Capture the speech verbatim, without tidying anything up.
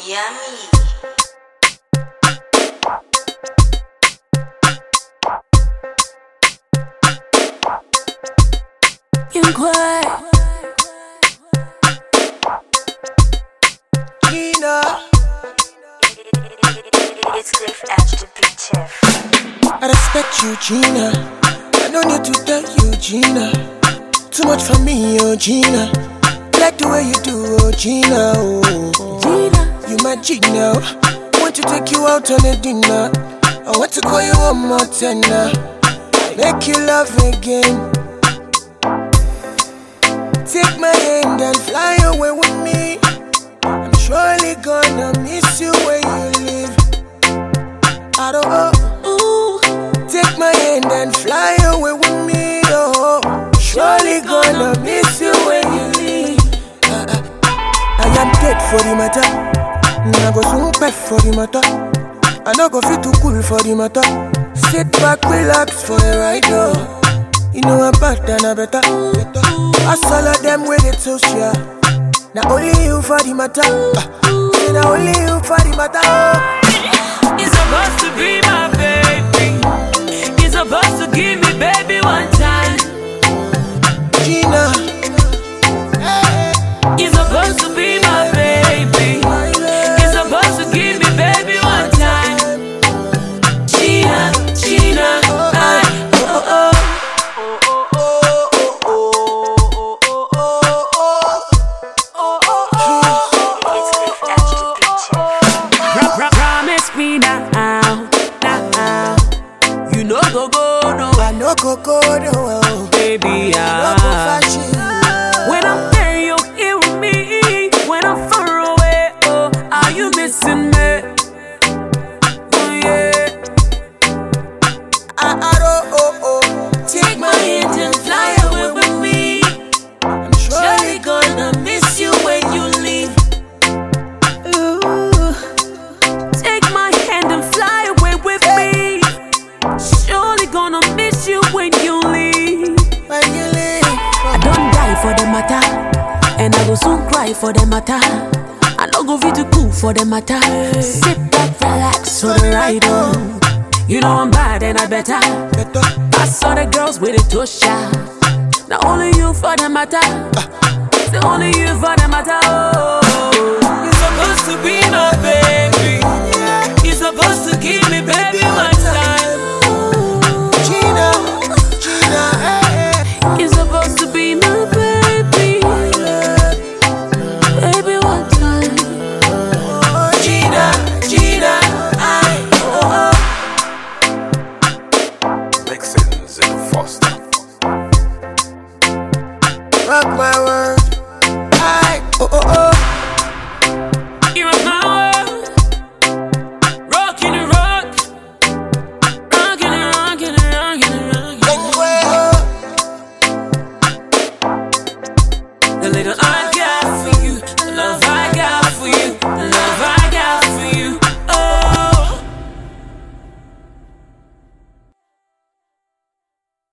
Yummy. Inquire. Gina. It's Cliff Edge, the beat chef. I respect you, Gina. I don't need to tell you, Gina. Too much for me, oh Gina. Like the way you do, oh Gina. Oh, Gina. You my Gina. Want to take you out on a dinner. I want to call you one more tenner. Make you love again. Take my hand and fly away with me. I'm surely gonna miss you where you live. I don't know. Ooh. Take my hand and fly away with me. Oh, surely gonna miss you where you live. Uh, uh. I am dead for the matter. I go soon pet for the matter. I no go fit too cool for the matter. Sit back, relax for a ride. Oh. You know I'm bad and I better. I saw all of them with it so sure. Now only you for the matter. Uh, now only you for the matter. You're supposed to be my baby. You're supposed to give me baby one time. Gina. You're supposed to be my baby. You're supposed to give me baby one time. Gina, Gina, I, oh, oh. Promise me now, now. You know go go no, I no go go no, baby. no go fashion. When I'm there, you here with me. When I'm far away, oh, are you missing me? Oh yeah. I, I don't, oh, oh. Take my hand and fly away with me. I'm Surely surely gonna miss you when you leave. Ooh. Take my hand and fly away with me. Surely gonna miss you when you leave. when you leave. I don't die for the matter, and I go soon cry for the matter. I no go fit to cool for the matter. Sit back, relax for the ride on. You know I'm bad and I better. Better. I saw the girls with a toe shot. Now only you for the matter. It's only you for the matter. Oh, you're supposed to be my baby. You're supposed to give me baby one time. Gina, Gina, hey, You're supposed to be my baby. Baby one time. oh, Gina, Gina, I, oh, oh. Mixins and Foster. Rock my world.